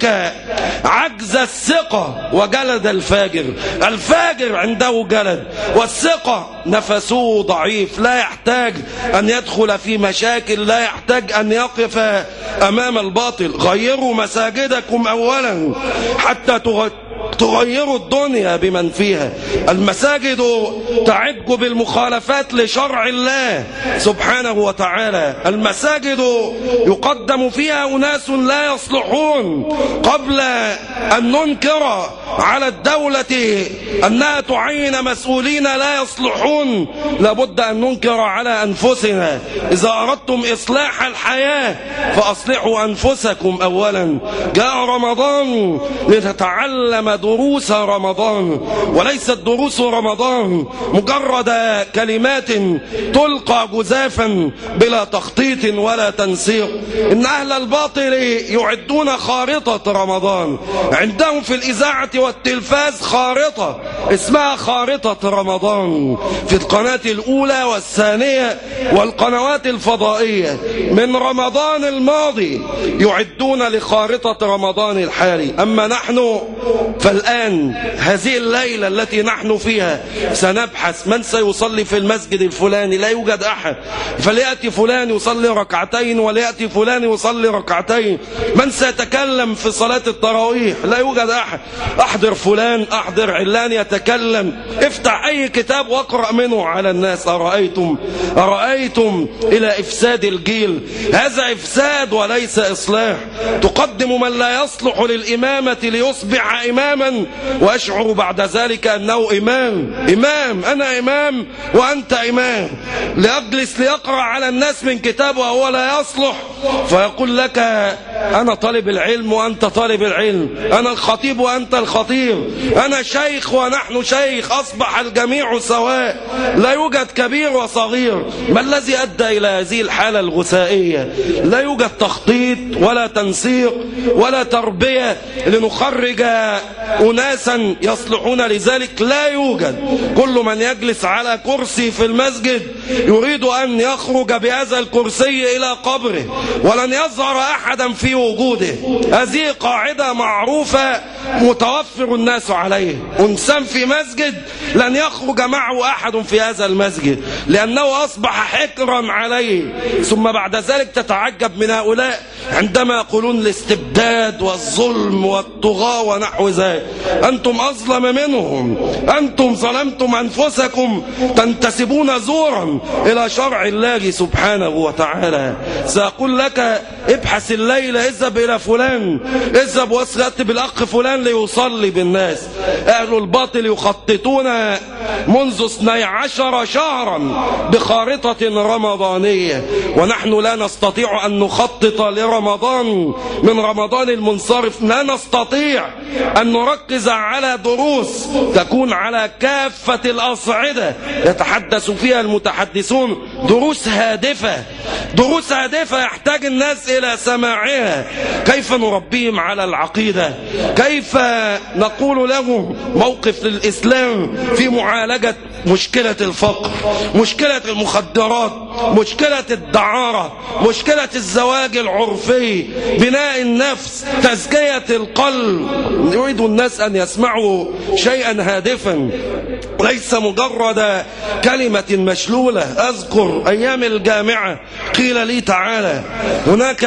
عجز الثقة وجلد الفاجر. الفاجر عنده جلد، والثقة نفسه ضعيف، لا يحتاج أن يدخل في مشاكل، لا يحتاج أن يقف أمام الباطل. غيروا مساجدكم أولا حتى تغيروا الدنيا بمن فيها. المساجد تعج بالمخالفات لشرع الله سبحانه وتعالى. المساجد يقدم فيها أناس لا يصلحون. قبل أن ننكر على الدولة أنها تعين مسؤولين لا يصلحون لابد أن ننكر على أنفسنا. إذا أردتم إصلاح الحياة فأصلحوا أنفسكم أولا. جاء رمضان لتتعلم دروس رمضان، وليست دروس رمضان مجرد كلمات تلقى جزافا بلا تخطيط ولا تنسيق. إن أهل الباطل يعدون خارطة رمضان. عندهم في الإذاعة والتلفاز خارطة اسمها خارطة رمضان، في القناة الأولى والثانية والقنوات الفضائية من رمضان الماضي يعدون لخارطة رمضان الحالي. أما نحن فلا الآن هذه الليلة التي نحن فيها سنبحث من سيصلي في المسجد الفلاني، لا يوجد أحد، فليأتي فلان يصلي ركعتين وليأتي فلان يصلي ركعتين. من سيتكلم في صلاة التراويح؟ لا يوجد أحد. أحضر فلان أحضر علان يتكلم، افتح أي كتاب واقرأ منه على الناس. أرأيتم أرأيتم إلى إفساد الجيل، هذا إفساد وليس إصلاح. تقدم من لا يصلح للإمامة ليصبح إماما وأشعر بعد ذلك أنه إمام. إمام أنا إمام وأنت إمام، لأجلس ليقرأ على الناس من كتاب وهو لا يصلح، فيقول لك أنا طالب العلم وأنت طالب العلم، أنا الخطيب وأنت الخطيب، أنا شيخ ونحن شيخ، أصبح الجميع سواء، لا يوجد كبير وصغير. ما الذي أدى إلى هذه الحالة الغثائية؟ لا يوجد تخطيط ولا تنسيق ولا تربية لنخرج أناسا يصلحون لذلك، لا يوجد. كل من يجلس على كرسي في المسجد يريد أن يخرج بهذا الكرسي إلى قبره ولن يظهر أحدا في وجوده. هذه قاعدة معروفة متوفر الناس عليه. إنسان في مسجد لن يخرج معه أحد في هذا المسجد لأنه أصبح حكرا عليه. ثم بعد ذلك تتعجب من هؤلاء عندما يقولون الاستبداد والظلم والطغاة ونحو ذلك. أنتم أظلم منهم، أنتم ظلمتم أنفسكم، تنتسبون زورا إلى شرع الله سبحانه وتعالى. سأقول لك ابحث الليلة، اذهب إلى فلان، اذهب واسأت بالأخ فلان ليصلي بالناس. أهل الباطل يخططون منذ اثني عشر شهرا بخارطة رمضانية، ونحن لا نستطيع أن نخطط لرمضان من رمضان المنصرف. لا نستطيع أن نركز على دروس تكون على كافة الأصعدة يتحدث فيها المتحدثون، دروس هادفة، دروس هادفة يحتاج الناس إلى سماعها. كيف نربيهم على العقيدة؟ كيف نقول لهم موقف للإسلام في معالجة مشكلة الفقر، مشكلة المخدرات، مشكلة الدعارة، مشكلة الزواج العرفي، بناء النفس، تزكية القلب. يريد الناس أن يسمعوا شيئا هادفا ليس مجرد كلمة مشلولة. أذكر أيام الجامعة قيل لي تعالى هناك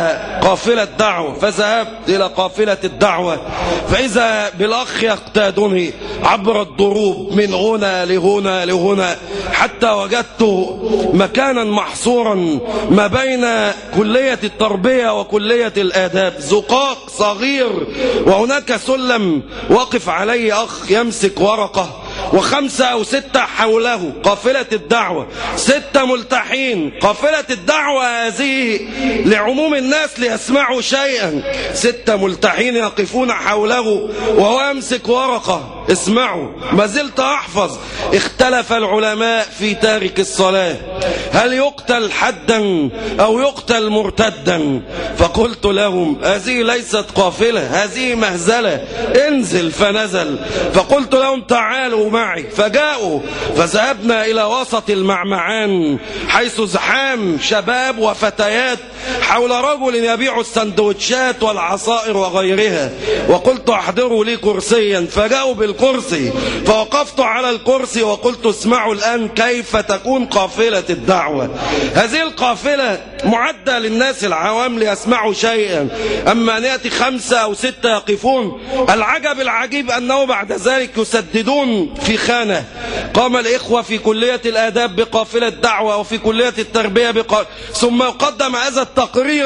قافلة دعوة، فذهبت إلى قافلة الدعوة فإذا بالأخ يقتادني عبر الضروب من هنا لهنا لهنا حتى وجدت مكانا محصورا ما بين كلية التربية وكلية الآداب، زقاق صغير وهناك سلم واقف عليه أخ يمسك ورقة وخمسة أو ستة حوله. قافلة الدعوة ستة ملتحين، قافلة الدعوة هذه لعموم الناس ليسمعوا شيئا، ستة ملتحين يقفون حوله وهو يمسك ورقة. اسمعوا، ما زلت أحفظ. اختلف العلماء في تارك الصلاة، هل يقتل حدا أو يقتل مرتدا؟ فقلت لهم هذه ليست قافلة، هذه مهزلة، انزل. فنزل. فقلت لهم تعالوا معي، فجاءوا، فذهبنا إلى وسط المعمعان حيث زحام شباب وفتيات حول رجل يبيع السندوتشات والعصائر وغيرها، وقلت احضروا لي كرسيا، فجاءوا بالكرسي، فوقفت على الكرسي وقلت اسمعوا الآن كيف تكون قافلة الدعوة. هذه القافلة معدة للناس العوام ليسمعوا شيئا، أما أن يأتي خمسة أو ستة يقفون. العجب العجيب أنه بعد ذلك يسددون في خانة. قام الإخوة في كلية الآداب بقافلة دعوة وفي كلية التربية بقا... ثم يقدم هذا التقرير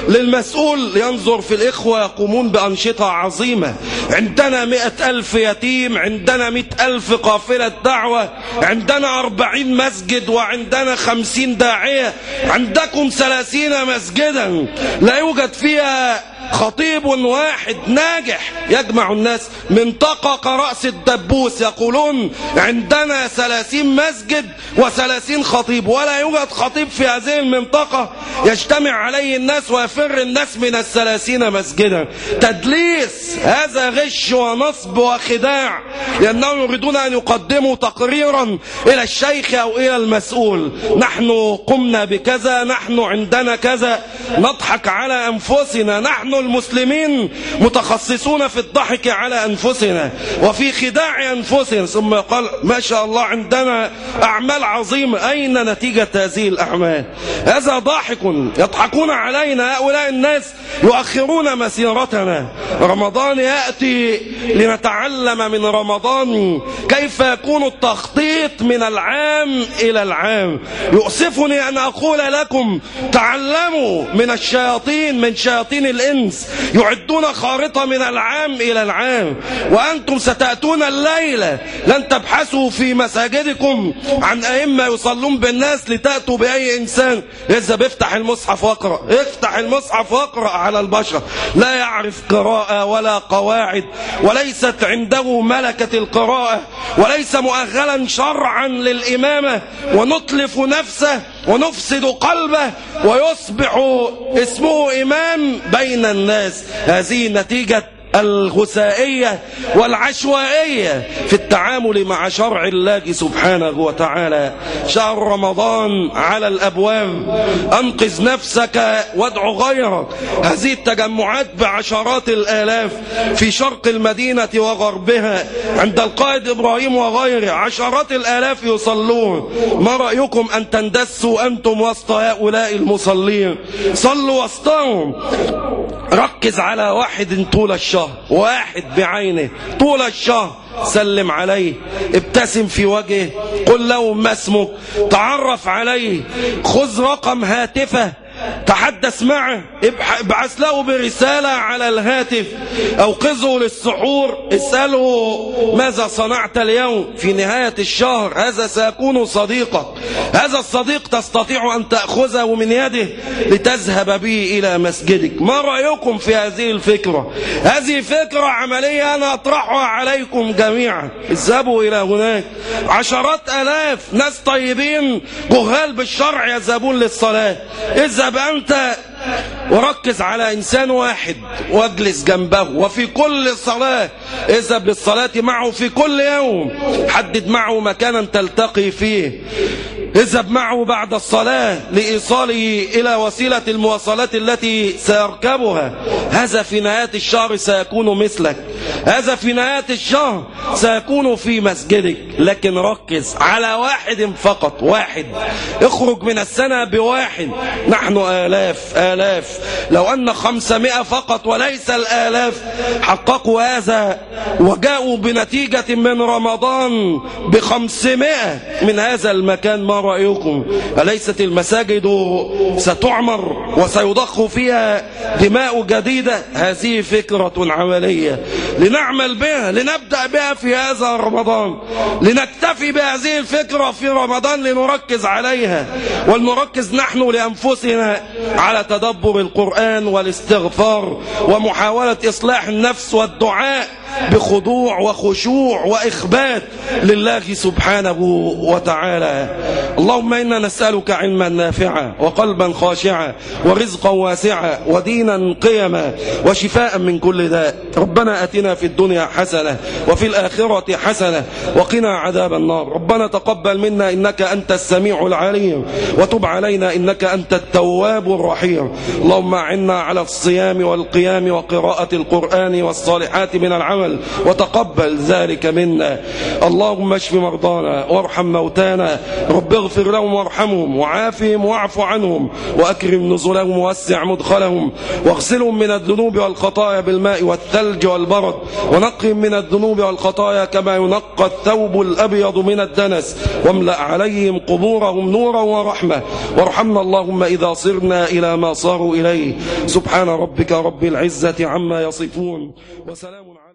للمسؤول ينظر في الإخوة يقومون بأنشطة عظيمة. عندنا مئة ألف يتيم، عندنا مئة ألف قافلة دعوة، عندنا أربعين مسجد وعندنا خمسين داعية، عندكم ثلاثين مسجدا لا يوجد فيها خطيب واحد ناجح يجمع الناس. منطقة كرأس الدبوس يقولون عندنا ثلاثين مسجد وثلاثين خطيب، ولا يوجد خطيب في هذه المنطقة يجتمع عليه الناس ويفر الناس من الثلاثين مسجدا. تدليس، هذا غش ونصب وخداع، لأنهم يريدون أن يقدموا تقريرا إلى الشيخ أو إلى المسؤول. نحن قمنا بكذا، نحن عندنا كذا، نضحك على أنفسنا. نحن المسلمين متخصصون في الضحك على أنفسنا وفي خداع أنفسنا، ثم قال ما شاء الله عندنا أعمال عظيمة. أين نتيجة هذه الأعمال؟ هذا ضاحك يضحكون علينا. هؤلاء الناس يؤخرون مسيرتنا. رمضان يأتي لنتعلم من رمضان كيف يكون التخطيط من العام إلى العام. يؤسفني أن أقول لكم تعلموا من الشياطين، من شياطين الإنس، يعدون خارطة من العام إلى العام، وأنتم ستأتون الليلة لن تبحثوا في مساجدكم عن أئمة يصلون بالناس لتأتوا بأي إنسان. إذا افتح المصحف واقرأ، افتح المصحف واقرأ على البشر، لا يعرف قراءة ولا قواعد، وليست عنده ملكة القراءة، وليس مؤهلا شرعا للإمامة، ونتلف نفسه ونفسد قلبه ويصبح اسمه إمام بين الناس. هذه نتيجة الغثائية والعشوائية في التعامل مع شرع الله سبحانه وتعالى. شهر رمضان على الأبواب، أنقذ نفسك وادع غيرك. هذه التجمعات بعشرات الآلاف في شرق المدينة وغربها عند القائد إبراهيم وغيره، عشرات الآلاف يصلون. ما رأيكم أن تندسوا أنتم وسط هؤلاء المصلين؟ صلوا وسطهم. ركز على واحد طول الشهر، واحد بعينه طول الشهر، سلم عليه، ابتسم في وجهه، قل له ما اسمك، تعرف عليه، خذ رقم هاتفه، تحدث معه، ابعث له برسالة على الهاتف، أوقظه للسحور، اسأله ماذا صنعت اليوم. في نهاية الشهر هذا سيكون صديقك. هذا الصديق تستطيع أن تأخذه من يده لتذهب به إلى مسجدك. ما رأيكم في هذه الفكرة؟ هذه فكرة عملية أنا أطرحها عليكم جميعا. اذهبوا إلى هناك، عشرات آلاف ناس طيبين جهال بالشرع يذهبون للصلاة. اذهب أنت وركز على إنسان واحد واجلس جنبه، وفي كل صلاة اذهب للصلاة معه، في كل يوم حدد معه مكانا تلتقي فيه، اذهب معه بعد الصلاة لإيصاله إلى وسيلة المواصلات التي سيركبها. هذا في نهاية الشهر سيكون مثلك، هذا في نهاية الشهر سيكون في مسجدك. لكن ركز على واحد فقط، واحد. اخرج من السنة بواحد. نحن آلاف آلاف، لو أن خمسمائة فقط وليس الآلاف حققوا هذا وجاءوا بنتيجة من رمضان بخمسمائة من هذا المكان، ما رأيكم؟ أليست المساجد ستعمر وسيضخ فيها دماء جديدة؟ هذه فكرة عملية لنعمل بها، لنبدأ بها في هذا رمضان، لنكتفي بهذه الفكرة في رمضان، لنركز عليها، ولنركز نحن لأنفسنا على تدبر القرآن والاستغفار ومحاولة إصلاح النفس والدعاء بخضوع وخشوع وإخبات لله سبحانه وتعالى. اللهم إنا نسألك علما نافعا وقلبا خاشعا ورزقا واسعا ودينا قيما وشفاء من كل داء. ربنا أتنا في الدنيا حسنة وفي الآخرة حسنة وقنا عذاب النار. ربنا تقبل منا إنك أنت السميع العليم، وتب علينا إنك أنت التواب الرحيم. اللهم أعنا على الصيام والقيام وقراءة القرآن والصالحات من العمل، وتقبل ذلك منا. اللهم اشف مرضانا وارحم موتانا، رب اغفر لهم وارحمهم وعافهم واعف عنهم واكرم نزلهم ووسع مدخلهم، واغسلهم من الذنوب والخطايا بالماء والثلج والبرد، ونقهم من الذنوب والخطايا كما ينقى الثوب الابيض من الدنس، واملأ عليهم قبورهم نورا ورحمة. وارحمنا اللهم إذا صرنا إلى ما صاروا إليه. سبحان ربك رب العزة عما يصفون، وسلام على